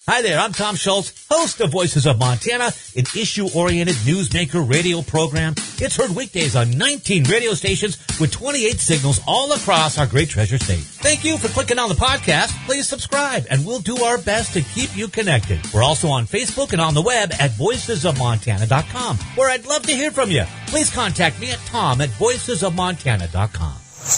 Hi there, I'm Tom Schultz, host of Voices of Montana, an issue-oriented newsmaker radio program. It's heard weekdays on 19 radio stations with 28 signals all across our great treasure state. Thank you for clicking on the podcast. Please subscribe, and we'll do our best to keep you connected. We're also on Facebook and on the web at voicesofmontana.com, where I'd love to hear from you. Please contact me at tom@voicesofmontana.com.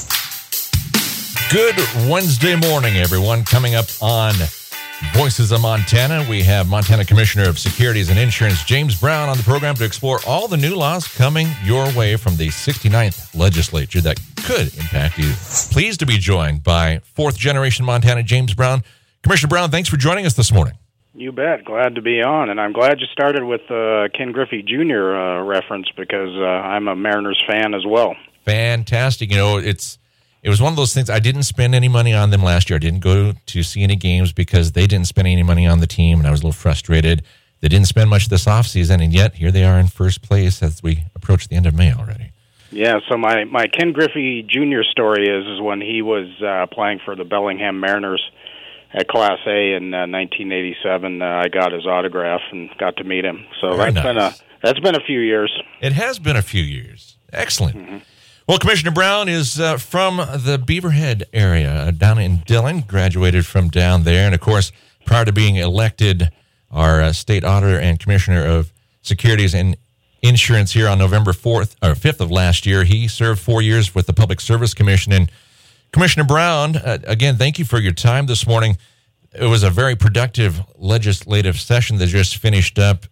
Good Wednesday morning, everyone. Coming up on Voices of Montana, we have Montana Commissioner of Securities and Insurance James Brown on the program to explore all the new laws coming your way from the 69th legislature that could impact you. Pleased to be joined by fourth-generation Montana James Brown. Commissioner Brown, thanks for joining us this morning. You bet. Glad to be on, and I'm glad you started with Ken Griffey Jr. Reference because I'm a Mariners fan as well. Fantastic. You know, it was one of those things. I didn't spend any money on them last year. I didn't go to see any games because they didn't spend any money on the team, and I was a little frustrated. They didn't spend much this offseason, and yet here they are in first place as we approach the end of May already. Yeah, so my Ken Griffey Jr. story is when he was playing for the Bellingham Mariners at Class A in 1987. I got his autograph and got to meet him. So that's been a few years. It has been a few years. Excellent. Mm-hmm. Well, Commissioner Brown is from the Beaverhead area down in Dillon, graduated from down there. And, of course, prior to being elected our state auditor and commissioner of securities and insurance here on November 5th of last year, he served 4 years with the Public Service Commission. And, Commissioner Brown, again, thank you for your time this morning. It was a very productive legislative session that just finished up.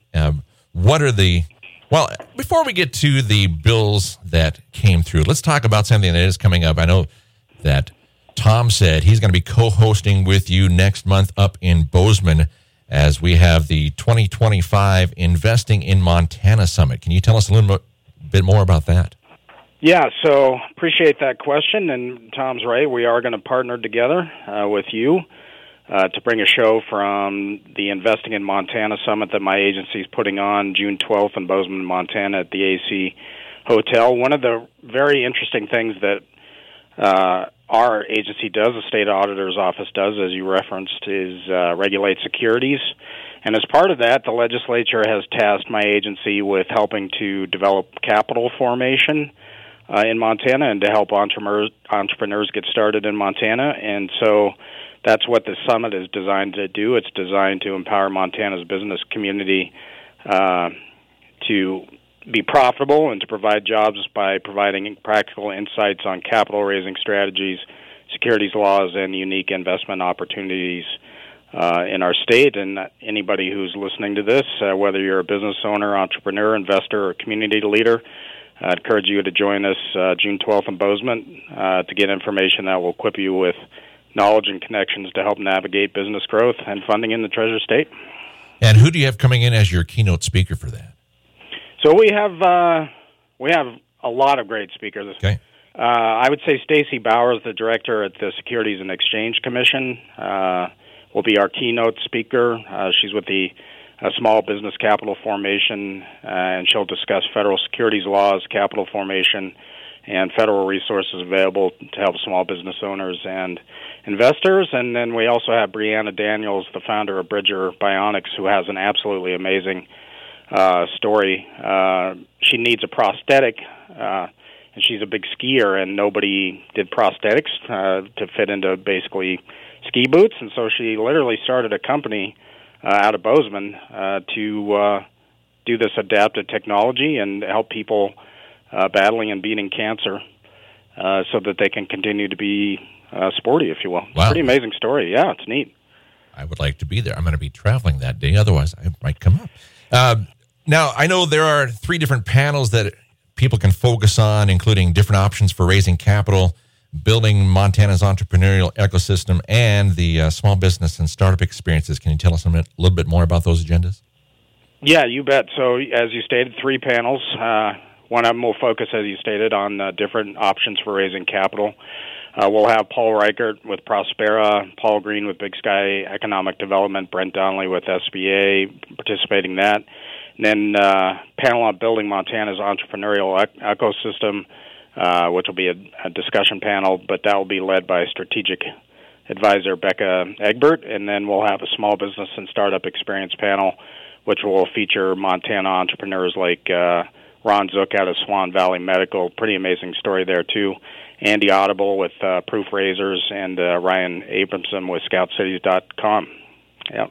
Well, before we get to the bills that came through, let's talk about something that is coming up. I know that Tom said he's going to be co-hosting with you next month up in Bozeman as we have the 2025 Investing in Montana Summit. Can you tell us a little bit more about that? Yeah, so appreciate that question, and Tom's right. We are going to partner together with you to bring a show from the Investing in Montana Summit that my agency is putting on June 12th in Bozeman, Montana at the AC Hotel. One of the very interesting things that our agency does, the State Auditor's Office does, as you referenced, is regulate securities. And as part of that, the legislature has tasked my agency with helping to develop capital formation in Montana and to help entrepreneurs get started in Montana. And so that's what the summit is designed to do. It's designed to empower Montana's business community to be profitable and to provide jobs by providing practical insights on capital-raising strategies, securities laws, and unique investment opportunities in our state. And anybody who's listening to this, whether you're a business owner, entrepreneur, investor, or community leader, I'd encourage you to join us June 12th in Bozeman to get information that will equip you with knowledge and connections to help navigate business growth and funding in the Treasure State. And who do you have coming in as your keynote speaker for that? So we have a lot of great speakers. Okay. I would say Stacy Bowers, the director at the Securities and Exchange Commission, will be our keynote speaker. She's with the Small Business Capital Formation, and she'll discuss federal securities laws, capital formation, and federal resources available to help small business owners and investors. And then we also have Brianna Daniels, the founder of Bridger Bionics, who has an absolutely amazing story. She needs a prosthetic, and she's a big skier, and nobody did prosthetics to fit into basically ski boots. And so she literally started a company out of Bozeman to do this adaptive technology and help people battling and beating cancer so that they can continue to be sporty, if you will. Wow. Pretty amazing story. Yeah, it's neat. I would like to be there. I'm going to be traveling that day. Otherwise, I might come up. Now, I know there are 3 different panels that people can focus on, including different options for raising capital, building Montana's entrepreneurial ecosystem, and the small business and startup experiences. Can you tell us a little bit more about those agendas? Yeah, you bet. So, as you stated, 3 panels. One of them will focus, as you stated, on different options for raising capital. We'll have Paul Reichert with Prospera, Paul Green with Big Sky Economic Development, Brent Donnelly with SBA participating in that. And then panel on building Montana's entrepreneurial ecosystem, which will be a discussion panel, but that will be led by Strategic advisor Becca Egbert, and then we'll have a small business and startup experience panel, which will feature Montana entrepreneurs like Ron Zook out of Swan Valley Medical. Pretty amazing story there, too. Andy Audible with Proof Razors, and Ryan Abramson with ScoutCities.com. Yep.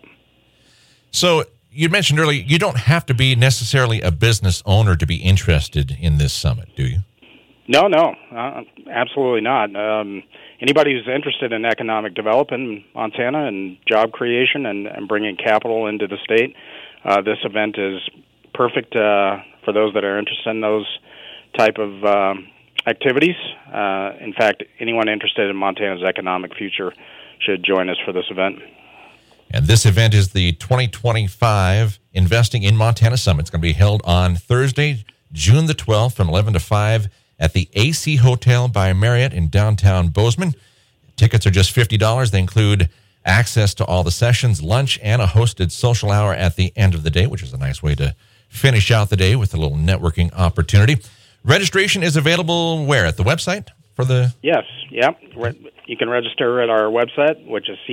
So you mentioned earlier, you don't have to be necessarily a business owner to be interested in this summit, do you? No, absolutely not. Anybody who's interested in economic development in Montana and job creation and bringing capital into the state, this event is perfect for those that are interested in those type of activities. In fact, anyone interested in Montana's economic future should join us for this event. And this event is the 2025 Investing in Montana Summit. It's going to be held on Thursday, June the 12th from 11 to 5 at the AC Hotel by Marriott in downtown Bozeman. Tickets are just $50. They include access to all the sessions, lunch, and a hosted social hour at the end of the day, which is a nice way to finish out the day with a little networking opportunity. Registration is available where? At the website for the... Yes, yep. You can register at our website, which is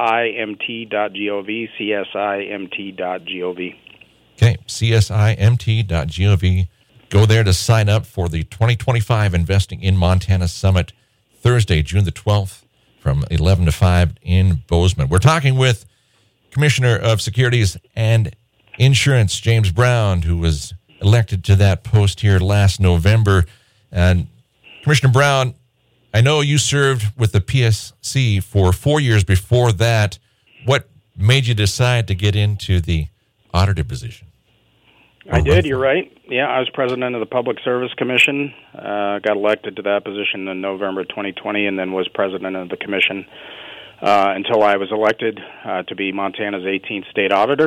csimt.gov, csimt.gov. Okay, csimt.gov. Go there to sign up for the 2025 Investing in Montana Summit, Thursday, June the 12th, from 11 to 5 in Bozeman. We're talking with Commissioner of Securities and Insurance, James Brown, who was elected to that post here last November. And Commissioner Brown, I know you served with the PSC for 4 years before that. What made you decide to get into the auditor position? I did, you're right. Yeah, I was president of the Public Service Commission, got elected to that position in November 2020, and then was president of the commission until I was elected to be Montana's 18th state auditor.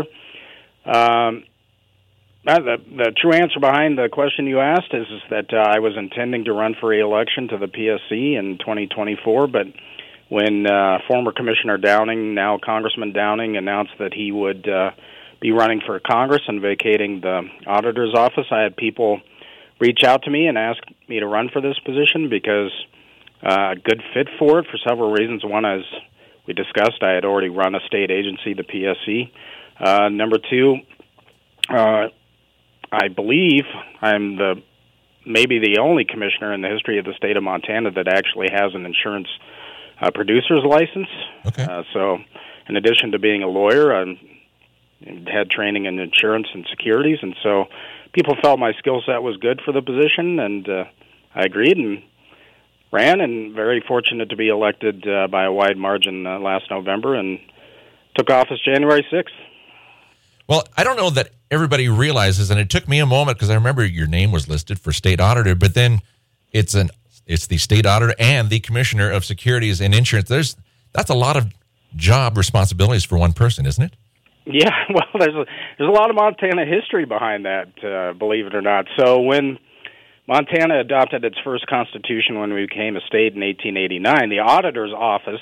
The true answer behind the question you asked is that I was intending to run for re-election to the PSC in 2024, but when former Commissioner Downing, now Congressman Downing, announced that he would be running for Congress and vacating the auditor's office, I had people reach out to me and ask me to run for this position because a good fit for it for several reasons. One, as we discussed, I had already run a state agency, the PSC. Number two, I believe I'm maybe the only commissioner in the history of the state of Montana that actually has an insurance producer's license. Okay. So in addition to being a lawyer, I had training in insurance and securities, and so people felt my skill set was good for the position, and I agreed and ran, and very fortunate to be elected by a wide margin last November, and took office January 6th. Well, I don't know that everybody realizes, and it took me a moment because I remember your name was listed for state auditor, but then it's the state auditor and the commissioner of securities and insurance. That's a lot of job responsibilities for one person, isn't it? Yeah, well, there's a lot of Montana history behind that, believe it or not. So when Montana adopted its first constitution when we became a state in 1889, the auditor's office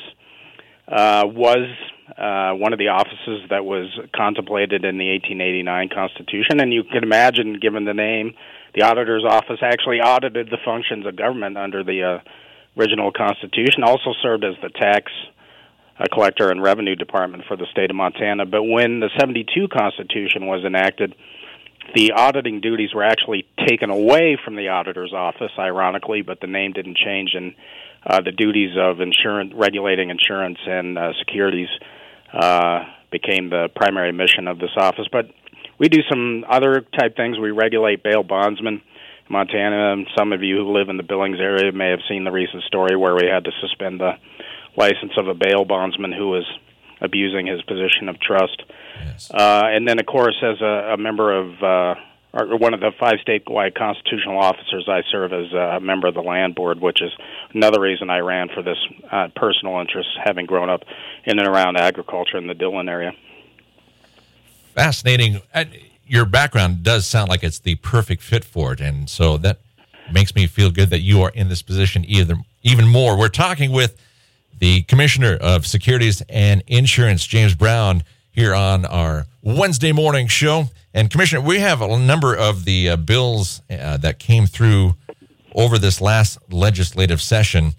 was one of the offices that was contemplated in the 1889 Constitution, and you can imagine, given the name, the auditor's office actually audited the functions of government under the original Constitution, also served as the tax collector and revenue department for the state of Montana. But when the 72 Constitution was enacted, the auditing duties were actually taken away from the auditor's office, ironically, but the name didn't change, and the duties of regulating insurance and securities became the primary mission of this office. But we do some other type things. We regulate bail bondsmen in Montana. Some of you who live in the Billings area may have seen the recent story where we had to suspend the license of a bail bondsman who was abusing his position of trust. Yes. And then, of course, as a member of or one of the 5 statewide constitutional officers, I serve as a member of the Land Board, which is another reason I ran for this personal interest, having grown up in and around agriculture in the Dillon area. Fascinating. Your background does sound like it's the perfect fit for it, and so that makes me feel good that you are in this position even more. We're talking with the Commissioner of Securities and Insurance, James Brown, here on our Wednesday morning show. And Commissioner, we have a number of the bills that came through over this last legislative session.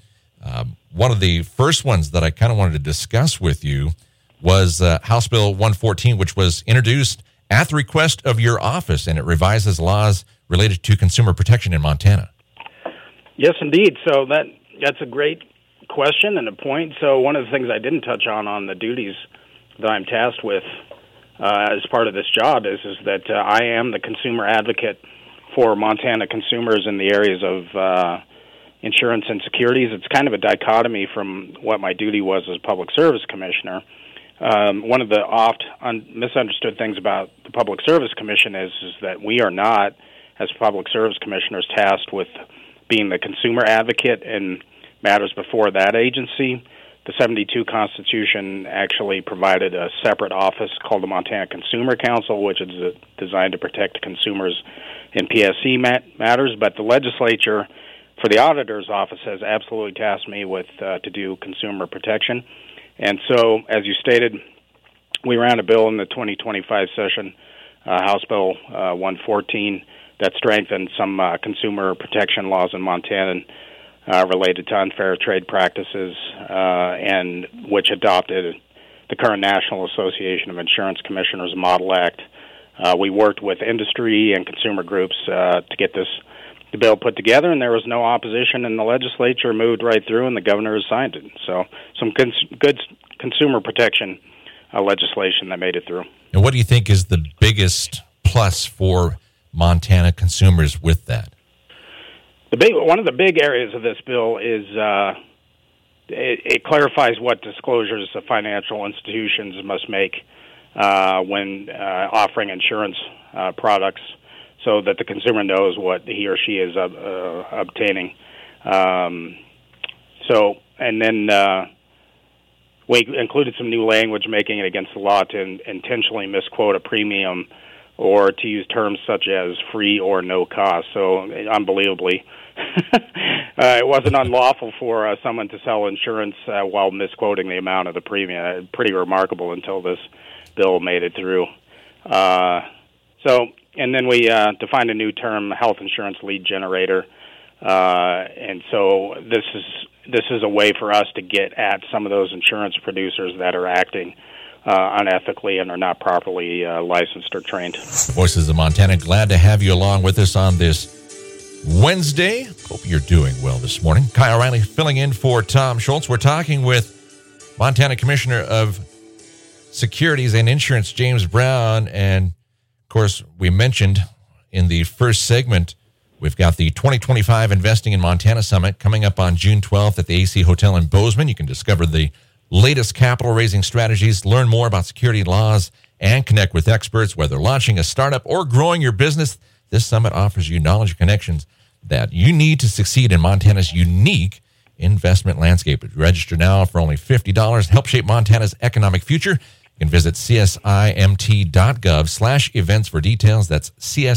One of the first ones that I kind of wanted to discuss with you was House Bill 114, which was introduced at the request of your office, and it revises laws related to consumer protection in Montana. Yes, indeed. So that's a great question and a point. So one of the things I didn't touch on the duties that I'm tasked with as part of this job is that I am the consumer advocate for Montana consumers in the areas of insurance and securities. It's kind of a dichotomy from what my duty was as Public Service Commissioner. One of the misunderstood things about the Public Service Commission is that we are not, as Public Service Commissioners, tasked with being the consumer advocate in matters before that agency. The 72 Constitution actually provided a separate office called the Montana Consumer Council, which is designed to protect consumers in PSC matters, but the legislature, for the auditor's office, has absolutely tasked me with to do consumer protection. And so, as you stated, we ran a bill in the 2025 session, House Bill 114, that strengthened some consumer protection laws in Montana related to unfair trade practices, and which adopted the current National Association of Insurance Commissioners Model Act. We worked with industry and consumer groups to get the bill put together, and there was no opposition, and the legislature moved right through, and the governor signed it. So some good consumer protection legislation that made it through. And what do you think is the biggest plus for Montana consumers with that? One of the big areas of this bill is it clarifies what disclosures the financial institutions must make when offering insurance products, so that the consumer knows what he or she is obtaining. And then we included some new language making it against the law to intentionally misquote a premium or to use terms such as free or no cost. So, unbelievably, it wasn't unlawful for someone to sell insurance while misquoting the amount of the premium. Pretty remarkable until this bill made it through. And then we defined a new term, health insurance lead generator. And so this is a way for us to get at some of those insurance producers that are acting unethically and are not properly licensed or trained. Voices of Montana, glad to have you along with us on this Wednesday. Hope you're doing well this morning. Kyle Riley filling in for Tom Schultz. We're talking with Montana Commissioner of Securities and Insurance, James Brown. And, of course, we mentioned in the first segment, we've got the 2025 Investing in Montana Summit coming up on June 12th at the AC Hotel in Bozeman. You can discover the latest capital-raising strategies, learn more about security laws, and connect with experts. Whether launching a startup or growing your business, this summit offers you knowledge and connections that you need to succeed in Montana's unique investment landscape. Register now for only $50. Help shape Montana's economic future. You can visit csimt.gov/events for details. That's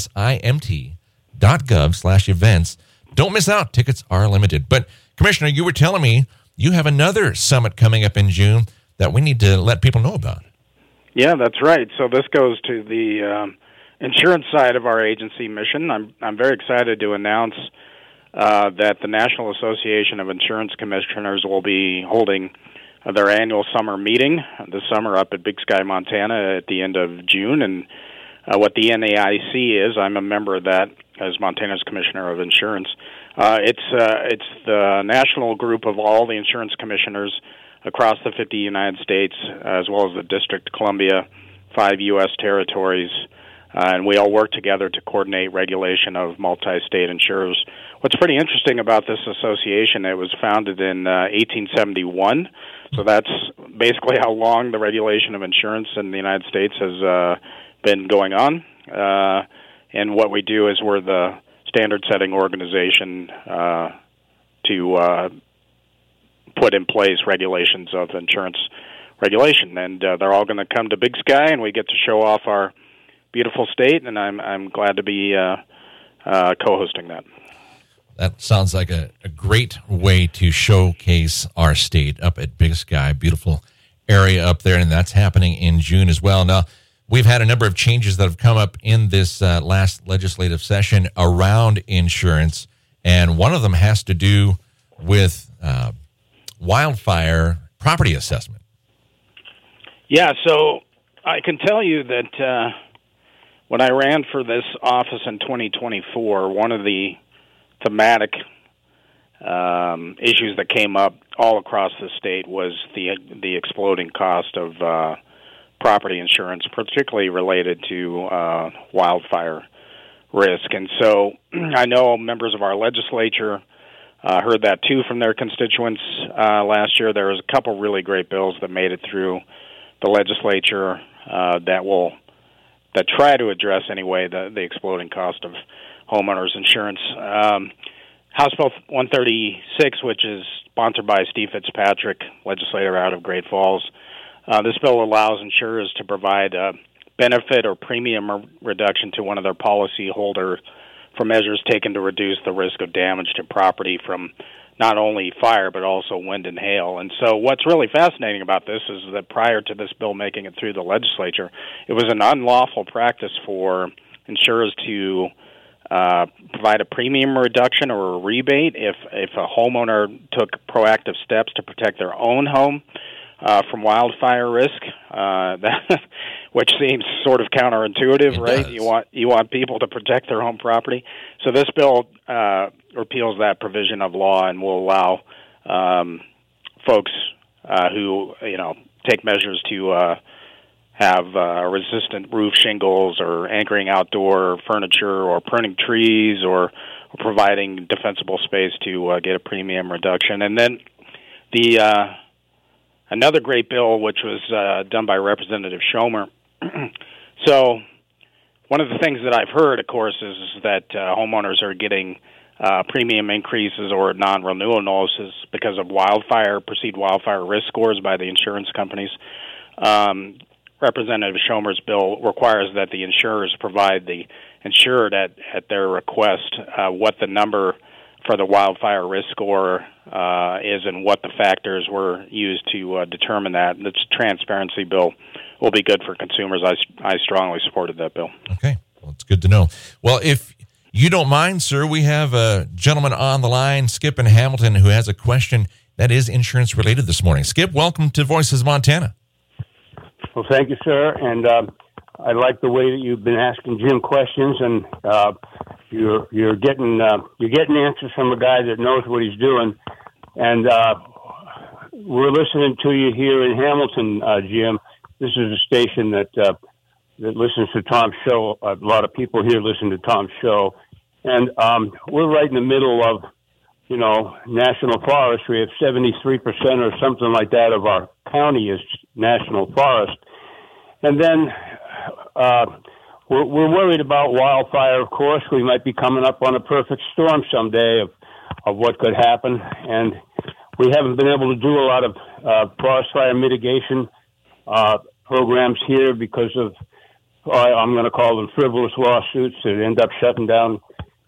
csimt.gov/events. Don't miss out. Tickets are limited. But, Commissioner, you were telling me you have another summit coming up in June that we need to let people know about. Yeah, that's right. So this goes to the insurance side of our agency mission. I'm very excited to announce that the National Association of Insurance Commissioners will be holding their annual summer meeting this summer up at Big Sky, Montana at the end of June. And what the NAIC is, I'm a member of that as Montana's Commissioner of Insurance. It's the national group of all the insurance commissioners across the 50 United States, as well as the District of Columbia, 5 U.S. territories, and we all work together to coordinate regulation of multi-state insurers. What's pretty interesting about this association, it was founded in 1871, so that's basically how long the regulation of insurance in the United States has been going on. And what we do is we're the standard-setting organization to put in place regulations of insurance regulation. And they're all going to come to Big Sky, and we get to show off our beautiful state, and I'm glad to be co-hosting that. That sounds like a great way to showcase our state up at Big Sky. Beautiful area up there, and that's happening in June as well. Now, we've had a number of changes that have come up in this last legislative session around insurance, and one of them has to do with wildfire property assessment. Yeah, so I can tell you that when I ran for this office in 2024, one of the thematic issues that came up all across the state was the exploding cost of property insurance, particularly related to wildfire risk. And so I know members of our legislature heard that too from their constituents last year. There was a couple really great bills that made it through the legislature that try to address anyway the exploding cost of homeowners insurance. House Bill 136, which is sponsored by Steve Fitzpatrick, legislator out of Great Falls. This bill allows insurers to provide a benefit or premium reduction to one of their policyholders for measures taken to reduce the risk of damage to property from not only fire but also wind and hail. And so what's really fascinating about this is that prior to this bill making it through the legislature, it was an unlawful practice for insurers to provide a premium reduction or a rebate if a homeowner took proactive steps to protect their own home from wildfire risk, which seems sort of counterintuitive, right? Does. You want people to protect their home property. So this bill repeals that provision of law and will allow folks who take measures to have resistant roof shingles or anchoring outdoor furniture or pruning trees or providing defensible space to get a premium reduction. And then another great bill, which was done by Representative Schomer. So one of the things that I've heard, of course, is that homeowners are getting premium increases or non-renewal notices because of perceived wildfire risk scores by the insurance companies. Representative Schomer's bill requires that the insurers provide the insured at their request what the number for the wildfire risk score is and what the factors were used to determine that. This transparency bill will be good for consumers. I strongly supported that bill. Okay, well, it's good to know. Well, if you don't mind, sir, we have a gentleman on the line, Skip in Hamilton, who has a question that is insurance related this morning. Skip, welcome to Voices of Montana. Well, thank you, sir, and I like the way that you've been asking Jim questions, and you're getting answers from a guy that knows what he's doing. And we're listening to you here in Hamilton, Jim. This is a station that listens to Tom's show. A lot of people here listen to Tom's show, and we're right in the middle of, national forest. We have 73% or something like that of our county is national forest. And then we're worried about wildfire, of course. We might be coming up on a perfect storm someday of what could happen. And we haven't been able to do a lot of forest fire mitigation programs here because of, I'm going to call them frivolous lawsuits that end up shutting down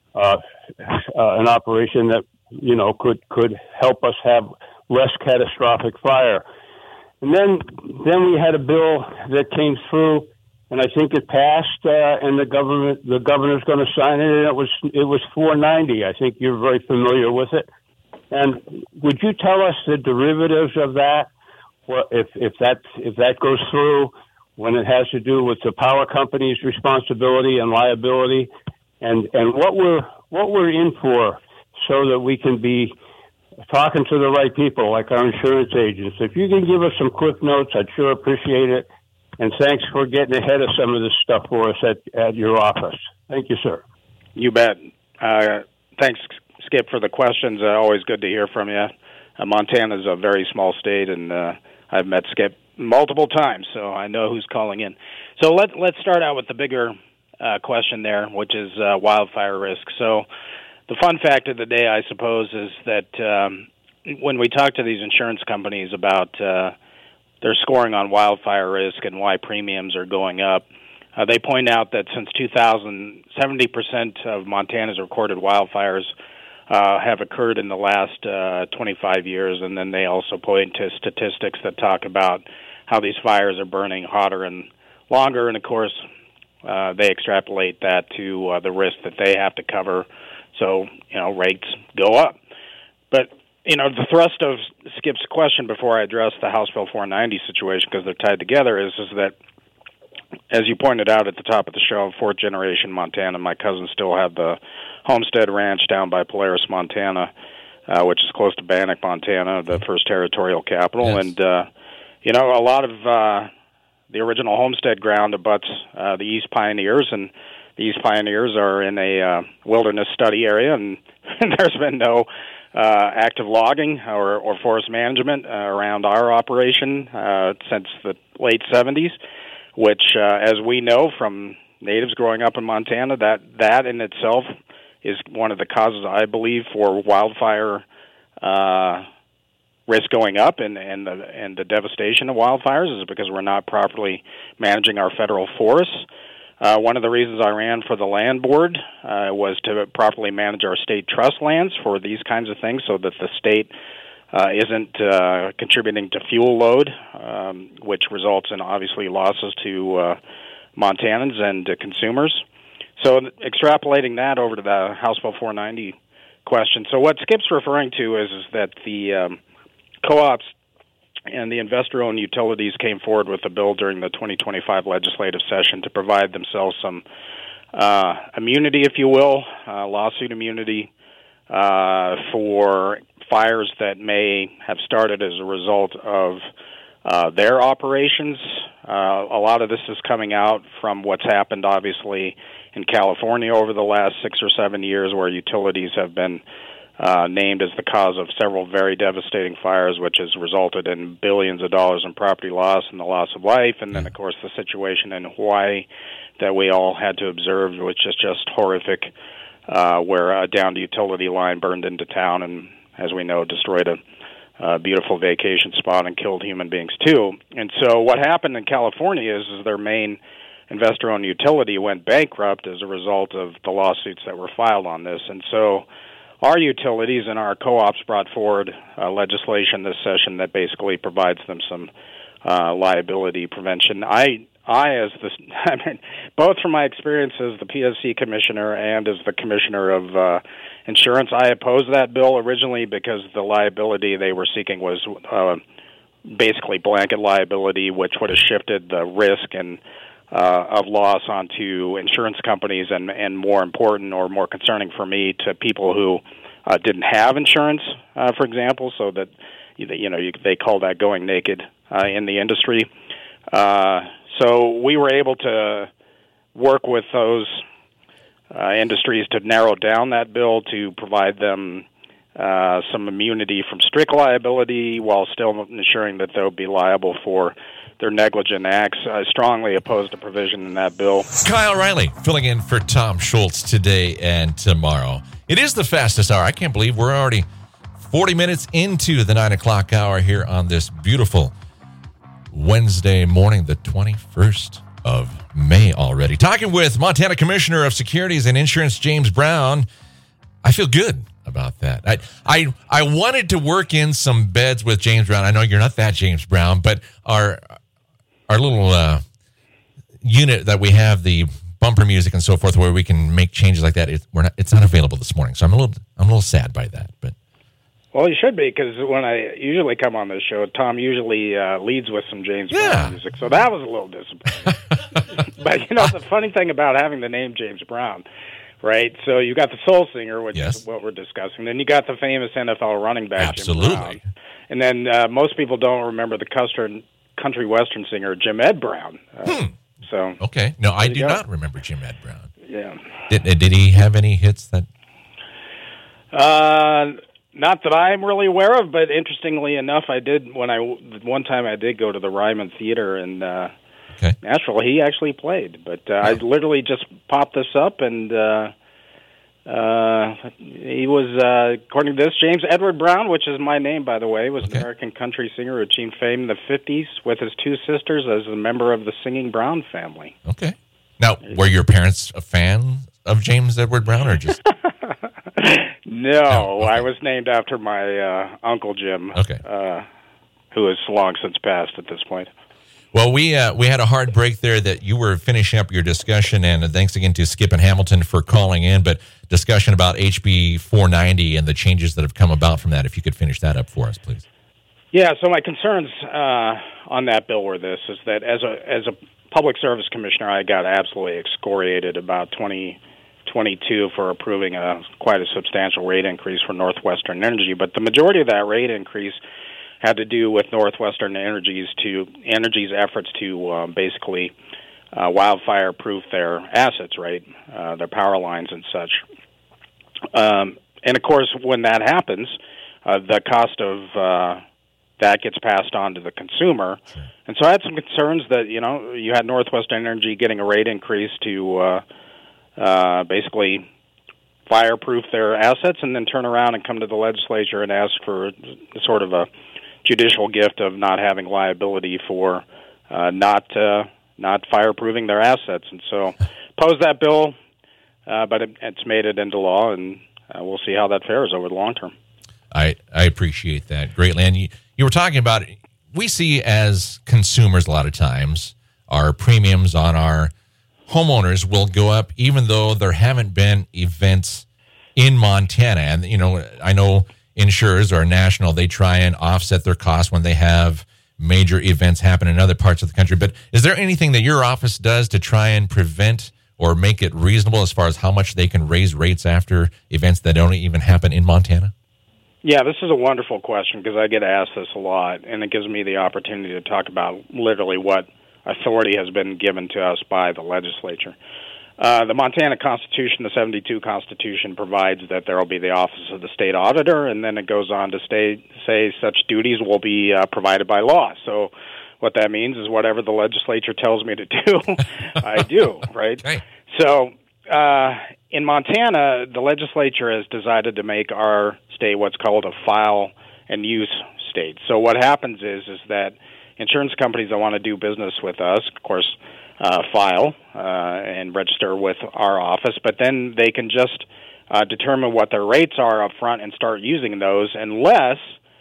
an operation that, could help us have less catastrophic fire. And then we had a bill that came through, and I think it passed, and the governor's going to sign it, and it was 490. I think you're very familiar with it. And would you tell us the derivatives of that? Well, if that goes through, when it has to do with the power company's responsibility and liability, and what we're in for, so that we can be talking to the right people, like our insurance agents. If you can give us some quick notes, I'd sure appreciate it. And thanks for getting ahead of some of this stuff for us at your office. Thank you, sir. You bet. Thanks, Skip, for the questions. Always good to hear from you. Montana's a very small state, and I've met Skip multiple times, so I know who's calling in. So let's start out with the bigger question there, which is wildfire risk. So the fun fact of the day, I suppose, is that when we talk to these insurance companies about their scoring on wildfire risk and why premiums are going up, they point out that since 2000, 70% of Montana's recorded wildfires have occurred in the last 25 years, and then they also point to statistics that talk about how these fires are burning hotter and longer, and of course they extrapolate that to the risk that they have to cover. So, rates go up. But The thrust of Skip's question before I address the House Bill 490 situation, because they're tied together, is that, as you pointed out at the top of the show, fourth generation Montana. My cousins still have the Homestead Ranch down by Polaris, Montana, which is close to Bannock, Montana, the first territorial capital. Yes. And, a lot of the original Homestead ground abuts the East Pioneers, and the East Pioneers are in a wilderness study area, and there's been no active logging or forest management around our operation since the late 70s, which, as we know from natives growing up in Montana, that in itself is one of the causes, I believe, for wildfire risk going up and the devastation of wildfires is because we're not properly managing our federal forests. One of the reasons I ran for the land board was to properly manage our state trust lands for these kinds of things so that the state isn't contributing to fuel load, which results in obviously losses to Montanans and to consumers. So extrapolating that over to the House Bill 490 question. So what Skip's referring to is that the co-ops and the investor-owned utilities came forward with a bill during the 2025 legislative session to provide themselves some immunity, if you will, lawsuit immunity for fires that may have started as a result of their operations. A lot of this is coming out from what's happened, obviously, in California over the last 6 or 7 years, where utilities have been named as the cause of several very devastating fires, which has resulted in billions of dollars in property loss and the loss of life. And then, of course, the situation in Hawaii that we all had to observe, which is just horrific, where a downed utility line burned into town and, as we know, destroyed a beautiful vacation spot and killed human beings, too. And so what happened in California is their main investor-owned utility went bankrupt as a result of the lawsuits that were filed on this. And so our utilities and our co-ops brought forward legislation this session that basically provides them some liability prevention. Both from my experience as the PSC commissioner and as the commissioner of insurance, I opposed that bill originally because the liability they were seeking was basically blanket liability, which would have shifted the risk and of loss onto insurance companies, and more important or more concerning for me, to people who didn't have insurance, for example, so that they call that going naked in the industry. So we were able to work with those industries to narrow down that bill to provide them some immunity from strict liability while still ensuring that they'll be liable for their negligent acts. I strongly oppose the provision in that bill. Kyle Riley filling in for Tom Schultz today and tomorrow. It is the fastest hour. I can't believe we're already 40 minutes into the 9 o'clock hour here on this beautiful Wednesday morning, the 21st of May already. Talking with Montana Commissioner of Securities and Insurance, James Brown. I feel good about that. I wanted to work in some beds with James Brown. I know you're not that James Brown, but our little unit that we have, the bumper music and so forth, where we can make changes like that, it's not available this morning. So I'm a little sad by that. But well, you should be, because when I usually come on this show, Tom usually leads with some James Brown music. So that was a little disappointing. But the funny thing about having the name James Brown, right? So you got the soul singer, which is what we're discussing. Then you got the famous NFL running back, Jim Brown. And then most people don't remember the country western singer Jim Ed Brown. So okay, no, I do not remember Jim Ed Brown. Yeah, did he have any hits that? Not that I'm really aware of, but interestingly enough, I did one time I did go to the Ryman Theater in Nashville. He actually played, but I literally just popped this up, and he was, according to this, James Edward Brown, which is my name, by the way, was an American country singer who achieved fame in the 50s with his two sisters as a member of the singing Brown family. Okay. Now, were your parents a fan of James Edward Brown, or just... No, I was named after my Uncle Jim, who has long since passed at this point. Well, we had a hard break there that you were finishing up your discussion, and thanks again to Skip and Hamilton for calling in, but discussion about HB 490 and the changes that have come about from that. If you could finish that up for us, please. Yeah, so my concerns on that bill were this, is that as a public service commissioner, I got absolutely excoriated about 2022 for approving quite a substantial rate increase for Northwestern Energy, but the majority of that rate increase had to do with Northwestern Energy's efforts to basically wildfire-proof their assets, right, their power lines and such. And, of course, when that happens, the cost of that gets passed on to the consumer. Sure. And so I had some concerns that, you had Northwestern Energy getting a rate increase to basically fireproof their assets and then turn around and come to the legislature and ask for sort of a judicial gift of not having liability for not fireproofing their assets. And so opposed that bill, but it's made it into law, and we'll see how that fares over the long term. I appreciate that greatly. And you were talking about, we see as consumers a lot of times, our premiums on our homeowners will go up even though there haven't been events in Montana. And, I know insurers or national, they try and offset their costs when they have major events happen in other parts of the country. But is there anything that your office does to try and prevent or make it reasonable as far as how much they can raise rates after events that don't even happen in Montana? Yeah, this is a wonderful question because I get asked this a lot, and it gives me the opportunity to talk about literally what authority has been given to us by the legislature. The Montana Constitution, the 72 Constitution, provides that there will be the Office of the State Auditor, and then it goes on to say such duties will be provided by law. So what that means is whatever the legislature tells me to do, I do, right? Okay. So in Montana, the legislature has decided to make our state what's called a file and use state. So what happens is that insurance companies that want to do business with us, of course, file and register with our office, but then they can just determine what their rates are up front and start using those unless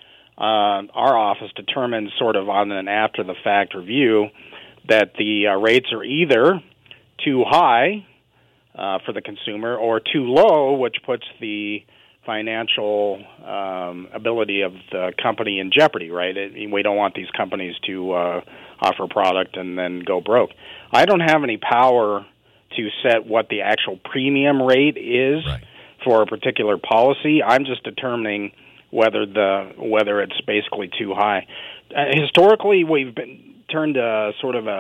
our office determines sort of on an after-the-fact review that the rates are either too high for the consumer or too low, which puts the financial ability of the company in jeopardy, right? We don't want these companies to offer product and then go broke. I don't have any power to set what the actual premium rate is for a particular policy. I'm just determining whether it's basically too high. Historically, we've been turned sort of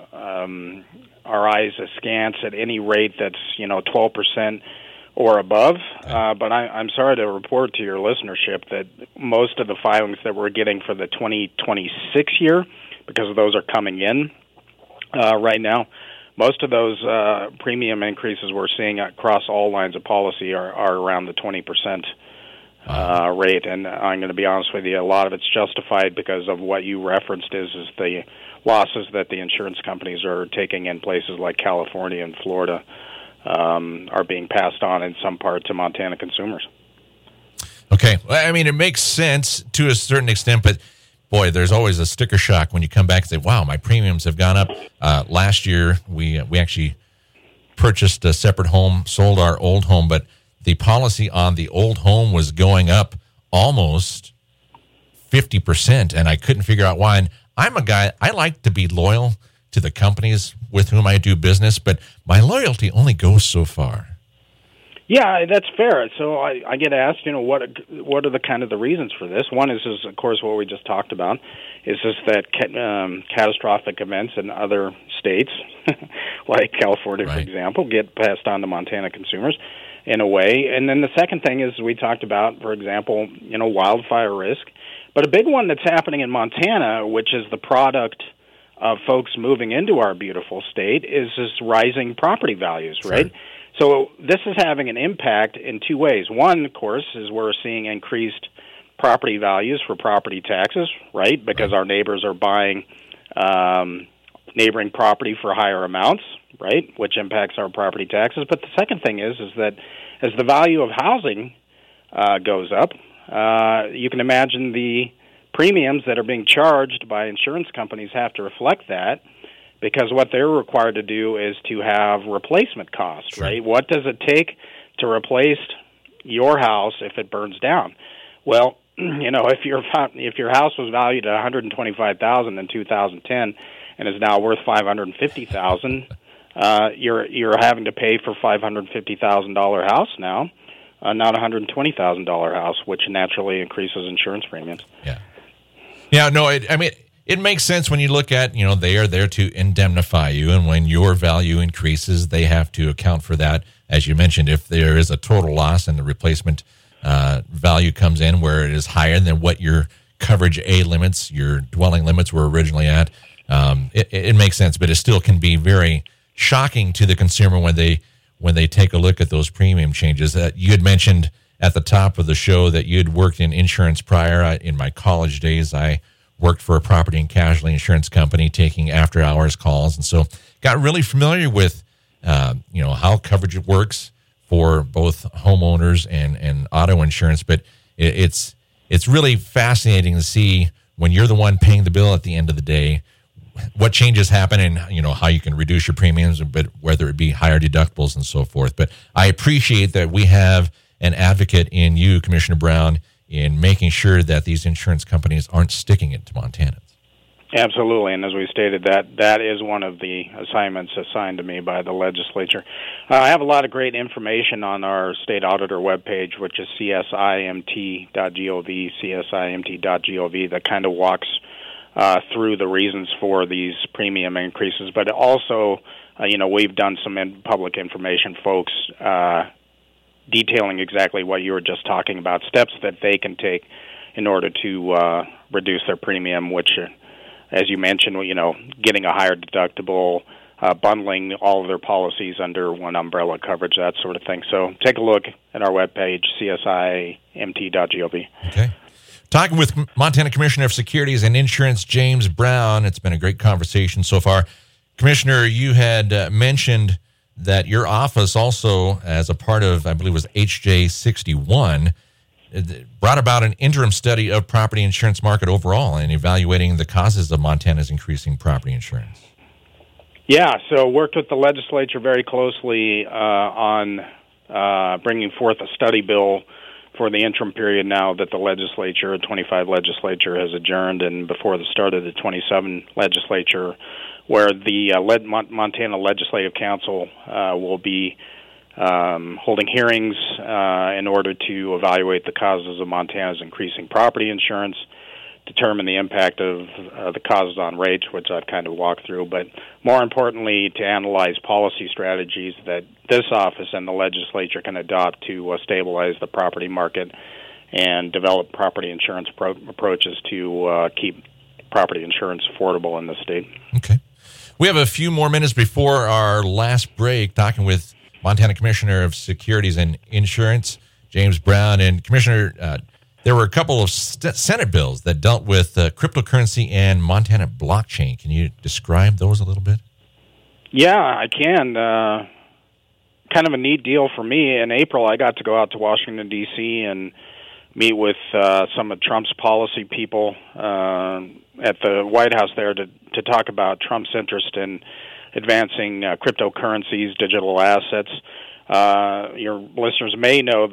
our eyes askance at any rate that's 12% or above. But I'm sorry to report to your listenership that most of the filings that we're getting for the 2026 year, because those are coming in right now, most of those premium increases we're seeing across all lines of policy are around the 20% rate. And I'm going to be honest with you, a lot of it's justified because of what you referenced is the losses that the insurance companies are taking in places like California and Florida are being passed on in some part to Montana consumers. Okay. I mean, it makes sense to a certain extent, but boy, there's always a sticker shock when you come back and say, wow, my premiums have gone up. Last year, we actually purchased a separate home, sold our old home, but the policy on the old home was going up almost 50%, and I couldn't figure out why. And I'm a guy, I like to be loyal to the companies with whom I do business, but my loyalty only goes so far. Yeah, that's fair. So I get asked, what are the kind of the reasons for this? One is of course, what we just talked about, is just that catastrophic events in other states, like California, for example, get passed on to Montana consumers in a way. And then the second thing is we talked about, for example, wildfire risk. But a big one that's happening in Montana, which is the product of folks moving into our beautiful state, is this rising property values, right? Sure. So this is having an impact in two ways. One, of course, is we're seeing increased property values for property taxes, right? Because our neighbors are buying neighboring property for higher amounts, right? Which impacts our property taxes. But the second thing is that as the value of housing goes up, you can imagine the premiums that are being charged by insurance companies have to reflect that, because what they're required to do is to have replacement costs, right? What does it take to replace your house if it burns down? Well, if your house was valued at $125,000 in 2010 and is now worth $550,000, you're having to pay for $550,000 house now, not a $120,000 house, which naturally increases insurance premiums. Yeah. No, it makes sense when you look at, they are there to indemnify you, and when your value increases, they have to account for that. As you mentioned, if there is a total loss and the replacement value comes in where it is higher than what your coverage A limits, your dwelling limits were originally at, it makes sense, but it still can be very shocking to the consumer when they take a look at those premium changes. You had mentioned at the top of the show that you had worked in insurance prior. In my college days, I worked for a property and casualty insurance company taking after-hours calls, and so got really familiar with how coverage works for both homeowners and auto insurance. But it's really fascinating to see when you're the one paying the bill at the end of the day, what changes happen and how you can reduce your premiums, but whether it be higher deductibles and so forth. But I appreciate that we have an advocate in you, Commissioner Brown, in making sure that these insurance companies aren't sticking it to Montanans. Absolutely, and as we stated, that is one of the assignments assigned to me by the legislature. I have a lot of great information on our state auditor webpage, which is csimt.gov, csimt.gov, that kind of walks through the reasons for these premium increases. But also, we've done some public information, folks, detailing exactly what you were just talking about, steps that they can take in order to reduce their premium, which, as you mentioned, getting a higher deductible, bundling all of their policies under one umbrella coverage, that sort of thing. So take a look at our webpage, csimt.gov. Okay. Talking with Montana Commissioner of Securities and Insurance, James Brown. It's been a great conversation so far. Commissioner, you had mentioned that your office also, as a part of, I believe it was HJ 61, brought about an interim study of property insurance market overall and evaluating the causes of Montana's increasing property insurance. Yeah, so worked with the legislature very closely on bringing forth a study bill for the interim period now that the legislature, 25 legislature, has adjourned, and before the start of the 27 legislature, where the Montana Legislative Council will be holding hearings in order to evaluate the causes of Montana's increasing property insurance, determine the impact of the causes on rates, which I've kind of walked through, but more importantly, to analyze policy strategies that this office and the legislature can adopt to stabilize the property market and develop property insurance approaches to keep property insurance affordable in the state. Okay. We have a few more minutes before our last break, talking with Montana Commissioner of Securities and Insurance, James Brown. And Commissioner, there were a couple of Senate bills that dealt with cryptocurrency and Montana blockchain. Can you describe those a little bit? Yeah, I can. Kind of a neat deal for me. In April, I got to go out to Washington, D.C. and meet with some of Trump's policy people at the White House there to talk about Trump's interest in advancing cryptocurrencies, digital assets. Your listeners may know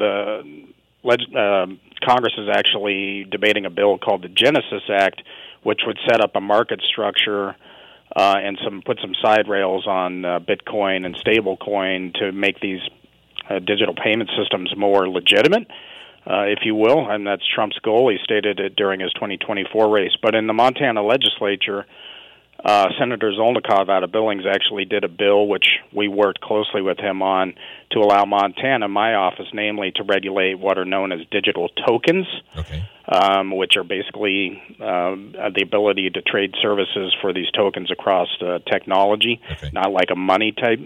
Congress is actually debating a bill called the Genesis Act, which would set up a market structure and put some side rails on Bitcoin and stablecoin to make these digital payment systems more legitimate, if you will, and that's Trump's goal. He stated it during his 2024 race. But in the Montana legislature, Senator Zolnikov out of Billings actually did a bill, which we worked closely with him on, to allow Montana, my office namely, to regulate what are known as digital tokens, okay. Which are basically the ability to trade services for these tokens across technology, okay. Not like a money type.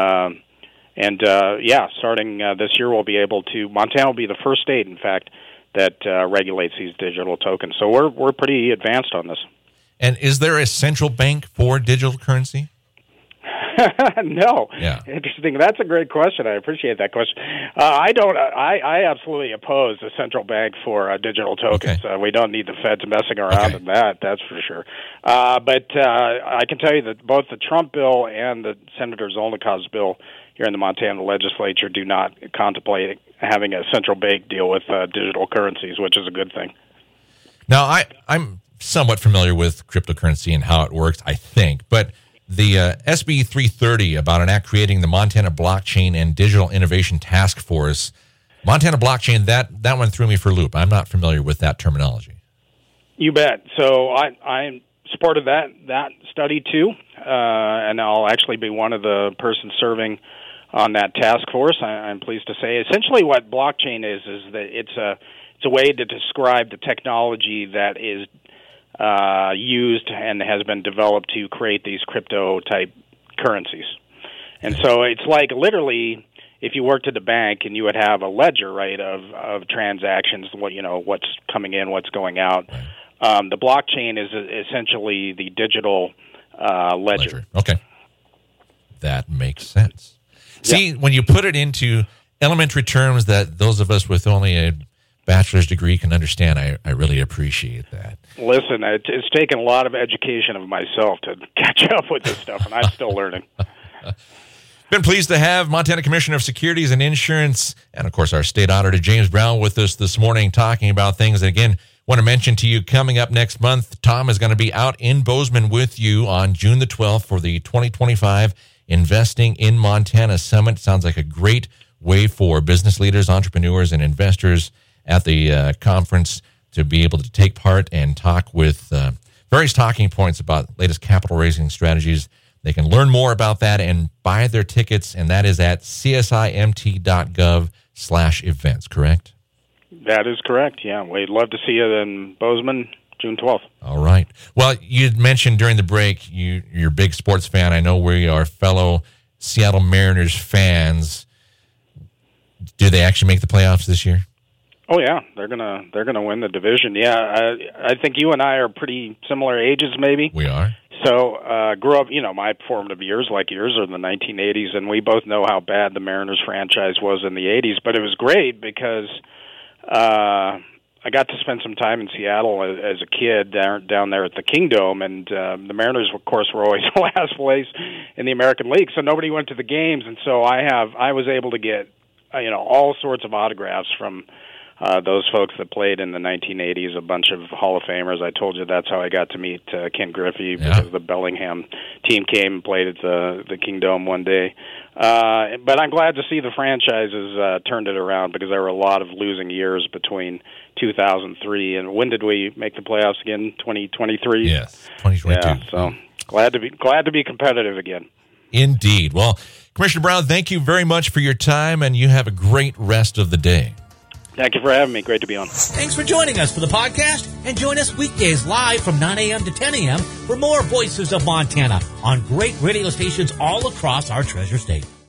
Starting this year, Montana will be the first state, in fact, that regulates these digital tokens. So we're pretty advanced on this. And is there a central bank for digital currency? No. Yeah. Interesting. That's a great question. I appreciate that question. I absolutely oppose the central bank for digital tokens. Okay. We don't need the Feds messing around in that's for sure. But I can tell you that both the Trump bill and the Senator Zolnikov's bill here in the Montana legislature do not contemplate having a central bank deal with digital currencies, which is a good thing. Now, I'm somewhat familiar with cryptocurrency and how it works, I think, but the SB 330 about an act creating the Montana Blockchain and Digital Innovation Task Force, Montana Blockchain, that one threw me for a loop. I'm not familiar with that terminology. You bet. So I supported that study too, and I'll actually be one of the persons serving on that task force. I'm pleased to say, essentially, what blockchain is that it's a way to describe the technology that is used and has been developed to create these crypto-type currencies. And so it's like literally if you worked at a bank and you would have a ledger, right, of transactions, what's coming in, what's going out. The blockchain is essentially the digital ledger. Okay. That makes sense. See, when you put it into elementary terms that those of us with only a bachelor's degree can understand, I really appreciate that. Listen, it's taken a lot of education of myself to catch up with this stuff, and I'm still learning. Been pleased to have Montana Commissioner of Securities and Insurance and, of course, our state auditor, James Brown, with us this morning talking about things. And again, want to mention to you, coming up next month, Tom is going to be out in Bozeman with you on June the 12th for the 2025 Investing in Montana Summit. Sounds like a great way for business leaders, entrepreneurs, and investors at the conference to be able to take part and talk with various talking points about latest capital raising strategies. They can learn more about that and buy their tickets, and that is at csimt.gov/events, correct? That is correct, yeah. We'd love to see you in Bozeman, June 12th. All right. Well, you had mentioned during the break you're a big sports fan. I know we are fellow Seattle Mariners fans. Do they actually make the playoffs this year? Oh yeah, they're gonna win the division. Yeah, I think you and I are pretty similar ages, maybe. We are. So grew up, my formative years, like yours, are in the 1980s, and we both know how bad the Mariners franchise was in the 80s. But it was great because I got to spend some time in Seattle as a kid down there at the Kingdome, and the Mariners, of course, were always last place in the American League, so nobody went to the games, and so I was able to get all sorts of autographs from those folks that played in the 1980s, a bunch of Hall of Famers. I told you that's how I got to meet Ken Griffey because the Bellingham team came and played at the Kingdome one day. But I'm glad to see the franchises turned it around because there were a lot of losing years between 2003 and when did we make the playoffs again? 2023. Yes, 2022. Yeah, so glad to be competitive again. Indeed. Well, Commissioner Brown, thank you very much for your time, and you have a great rest of the day. Thank you for having me. Great to be on. Thanks for joining us for the podcast, and join us weekdays live from 9 a.m. to 10 a.m. for more Voices of Montana on great radio stations all across our treasure state.